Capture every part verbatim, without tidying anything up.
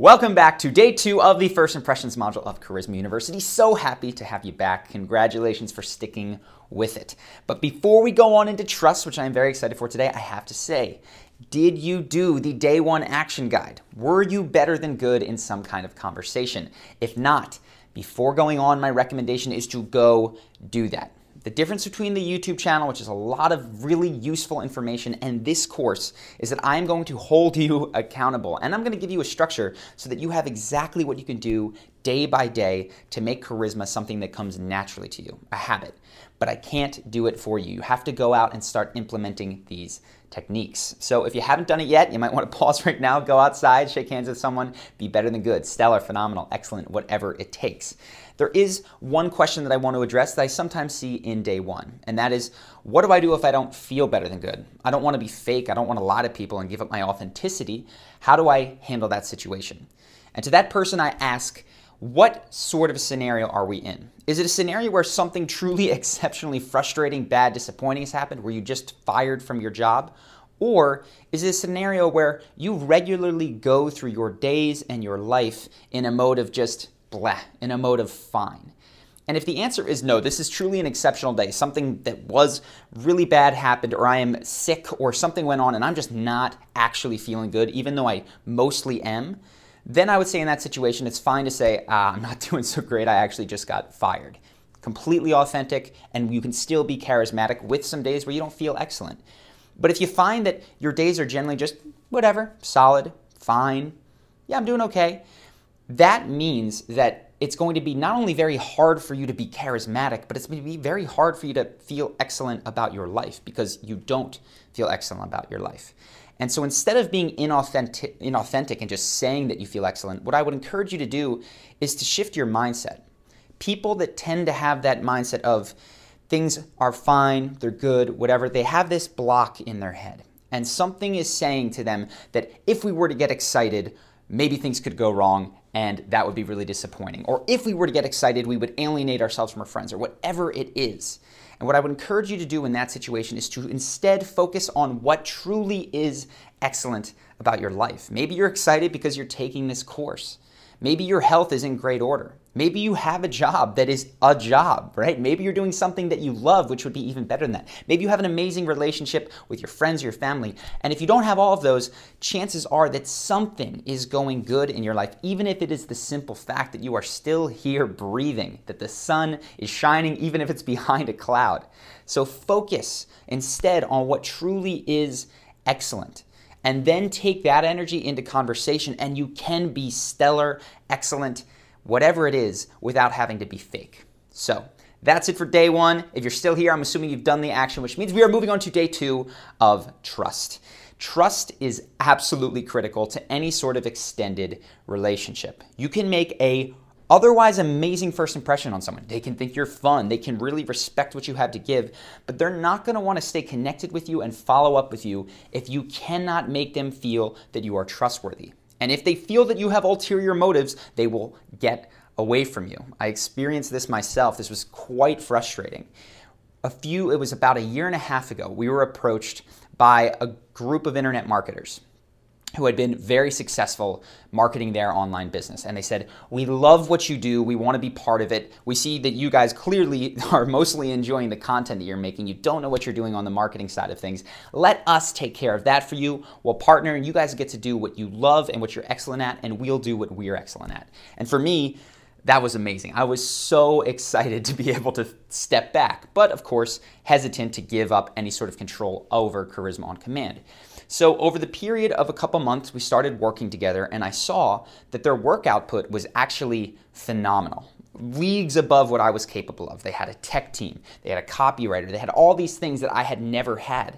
Welcome back to day two of the First Impressions module of Charisma University. So happy to have you back. Congratulations for sticking with it. But before we go on into trust, which I am very excited for today, I have to say, did you do the day one action guide? Were you better than good in some kind of conversation? If not, before going on, my recommendation is to go do that. The difference between the YouTube channel, which is a lot of really useful information, and this course is that I am going to hold you accountable. And I'm going to give you a structure so that you have exactly what you can do day by day to make charisma something that comes naturally to you, a habit. But I can't do it for you. You have to go out and start implementing these techniques. So if you haven't done it yet, you might want to pause right now, go outside, shake hands with someone, be better than good, stellar, phenomenal, excellent, whatever it takes. There is one question that I want to address that I sometimes see in day one, and that is, what do I do if I don't feel better than good? I don't want to be fake. I don't want to lie to people and give up my authenticity. How do I handle that situation? And to that person, I ask, what sort of scenario are we in? Is it a scenario where something truly exceptionally frustrating, bad, disappointing has happened, where you just fired from your job? Or is it a scenario where you regularly go through your days and your life in a mode of just blah, in a mode of fine? And if the answer is no, this is truly an exceptional day, something that was really bad happened, or I am sick, or something went on and I'm just not actually feeling good, even though I mostly am, then I would say in that situation, it's fine to say, ah, I'm not doing so great, I actually just got fired. Completely authentic, and you can still be charismatic with some days where you don't feel excellent. But if you find that your days are generally just whatever, solid, fine, yeah, I'm doing okay, that means that it's going to be not only very hard for you to be charismatic, but it's going to be very hard for you to feel excellent about your life because you don't feel excellent about your life. And so instead of being inauthentic, inauthentic and just saying that you feel excellent, what I would encourage you to do is to shift your mindset. People that tend to have that mindset of things are fine, they're good, whatever, they have this block in their head. And something is saying to them that if we were to get excited, maybe things could go wrong and that would be really disappointing. Or if we were to get excited, we would alienate ourselves from our friends, or whatever it is. And what I would encourage you to do in that situation is to instead focus on what truly is excellent about your life. Maybe you're excited because you're taking this course. Maybe your health is in great order. Maybe you have a job that is a job, right? Maybe you're doing something that you love, which would be even better than that. Maybe you have an amazing relationship with your friends, your family. And if you don't have all of those, chances are that something is going good in your life, even if it is the simple fact that you are still here breathing, that the sun is shining, even if it's behind a cloud. So focus instead on what truly is excellent. And then take that energy into conversation, and you can be stellar, excellent, whatever it is, without having to be fake. So that's it for day one. If you're still here, I'm assuming you've done the action, which means we are moving on to day two of trust. Trust is absolutely critical to any sort of extended relationship. You can make a otherwise amazing first impression on someone. They can think you're fun. They can really respect what you have to give, but they're not going to want to stay connected with you and follow up with you if you cannot make them feel that you are trustworthy. And if they feel that you have ulterior motives, they will get away from you. I experienced this myself. This was quite frustrating. A few, it was about a year and a half ago, we were approached by a group of internet marketers who had been very successful marketing their online business. And they said, we love what you do. We want to be part of it. We see that you guys clearly are mostly enjoying the content that you're making. You don't know what you're doing on the marketing side of things. Let us take care of that for you. We'll partner and you guys get to do what you love and what you're excellent at, and we'll do what we're excellent at. And for me, that was amazing. I was so excited to be able to step back, but of course, hesitant to give up any sort of control over Charisma on Command. So over the period of a couple months, we started working together, and I saw that their work output was actually phenomenal. Leagues above what I was capable of. They had a tech team, they had a copywriter, they had all these things that I had never had.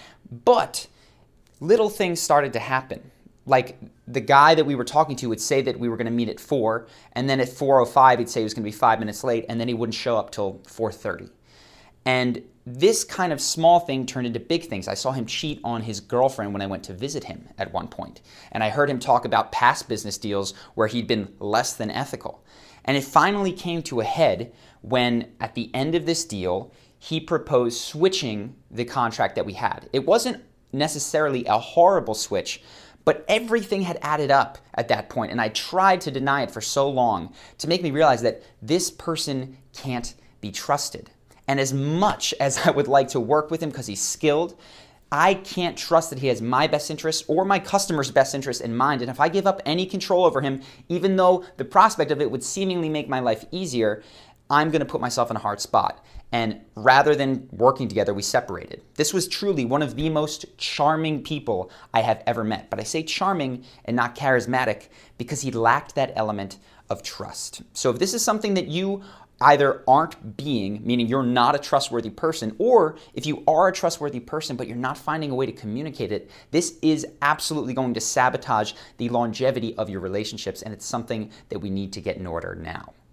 But little things started to happen. Like the guy that we were talking to would say that we were going to meet at four, and then at four oh five he'd say he was going to be five minutes late, and then he wouldn't show up till four thirty. And this kind of small thing turned into big things. I saw him cheat on his girlfriend when I went to visit him at one point. And I heard him talk about past business deals where he'd been less than ethical. And it finally came to a head when, at the end of this deal, he proposed switching the contract that we had. It wasn't necessarily a horrible switch, But everything had added up at that point, and I tried to deny it for so long to make me realize that this person can't be trusted. And as much as I would like to work with him because he's skilled, I can't trust that he has my best interest or my customer's best interest in mind. And if I give up any control over him, even though the prospect of it would seemingly make my life easier, I'm going to put myself in a hard spot. And rather than working together, we separated. This was truly one of the most charming people I have ever met. But I say charming and not charismatic because he lacked that element of trust. So if this is something that you either aren't being, meaning you're not a trustworthy person, or if you are a trustworthy person but you're not finding a way to communicate it, this is absolutely going to sabotage the longevity of your relationships, and it's something that we need to get in order now.